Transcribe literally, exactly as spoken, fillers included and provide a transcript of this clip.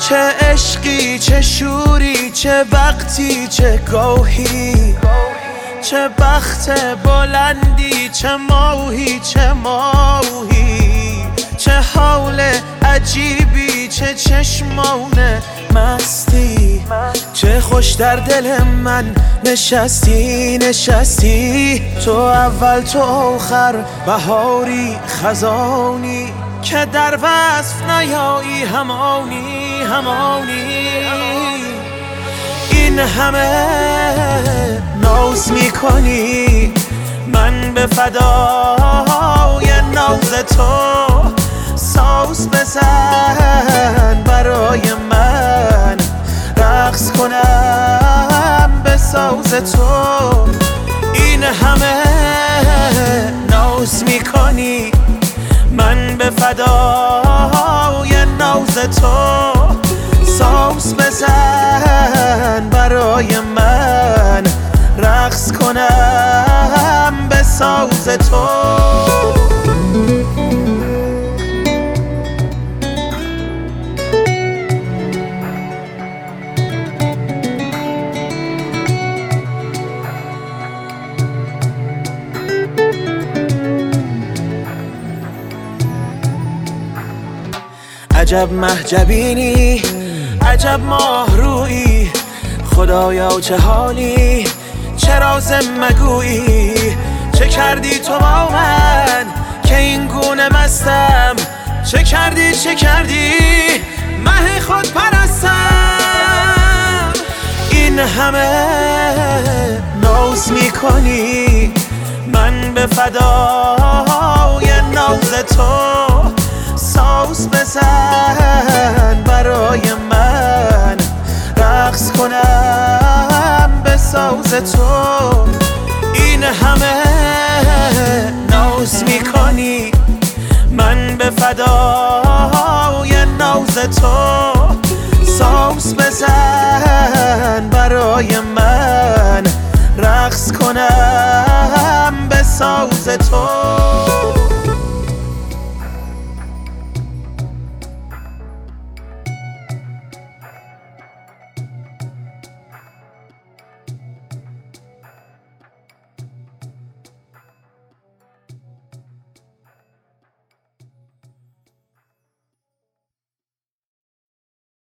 چه عشقی چه شوری، چه وقتی چه گاهی، چه بخت بلندی، چه ماهی چه ماهی، چه حال عجیبی، چه چشمان مستی، چه خوش در دل من نشستی نشستی. تو اول تو آخر، بهاری خزانی که در وصف نیایی، همانی همانی. این همه ناز میکنی، من به فدای ناز تو. ساز بزن برای من، رقص کنم به ساز تو. این همه ناز میکنی، من به فدای ناز تو. ساز بزن برای من، رقص کنم به ساز تو. عجب محجبینی، عجب ماه رویی، خدایا چه حالی، چه راز مگویی. چه کردی تو با من که این گونه مستم، چه کردی چه کردی مه خود پرستم. این همه ناز میکنی، من به فدای ناز تو. ساز بزن برای من، رقص کنم به ساز تو. این همه ناز میکنی، من به فدای ناز تو. ساز بزن برای من، رقص کنم به ساز تو.